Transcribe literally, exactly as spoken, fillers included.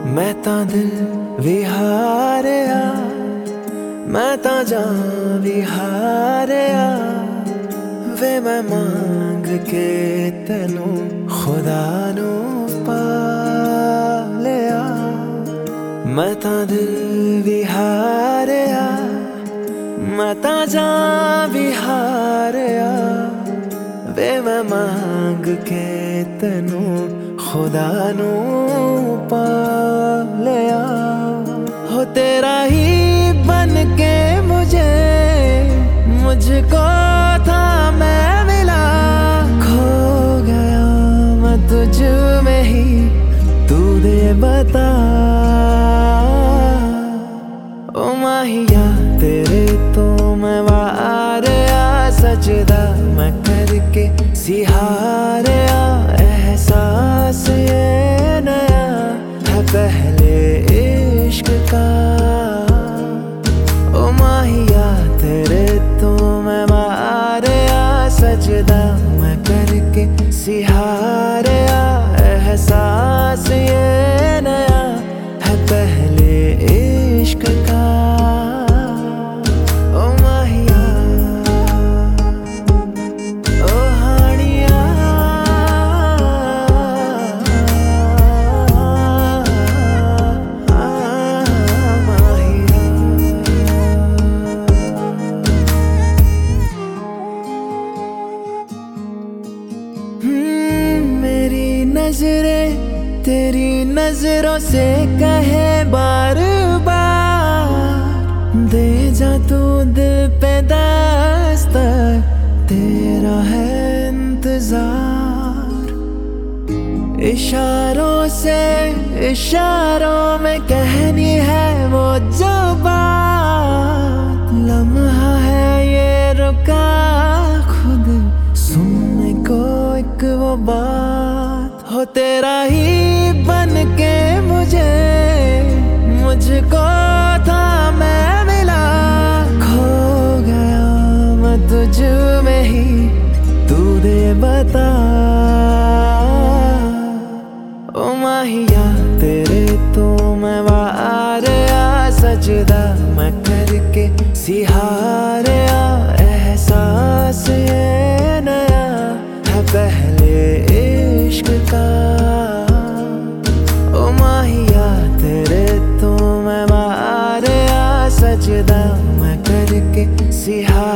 मैं ता दिल विहारिया, मैं ता जान विहारिया वे मैं मांग के तेनू खुदा नू पा लिया। मैं ता दिल विहारिया, मैं ता जान विहारिया वे मैं मांग के तेनू खुदा नू पा लिया। हो तेरा ही बन के मुझे मुझको था मैं मिला, खो गया मैं तुझ में ही तू दे बता। ओ माहिया तेरे तो मैं वारिया, सजदा मैं करके सिहारिया एहसास ये नया है पहले इश्क का। ओ माहिया तेरे तो मैं वारिया, सजदा मैं करके सिहारिया एहसास ये नया है पहले इश्क का। ओ माहिया ओ हानिया माहिया। मेरी नजरें तेरी नजरों से कहे बार बार, दे जा तू दिल पे दस्तक तेरा है इंतजार। इशारों से इशारों में कहनी है वो जो बात, लम्हा है ये रुका खुद सुनने को एक वो बात। हो तेरा ही बन के मुझे मुझको था मैं मिला, खो गया मैं तुझ में ही तू दे बता। ओ माहिया तेरे तो मैं वारिया, सजदा मैं करके सिहारिया एहसास ये नया है पहले इश्क का। ओ माहिया तेरे तो मैं वारिया, सजदा मैं करके सिहारिया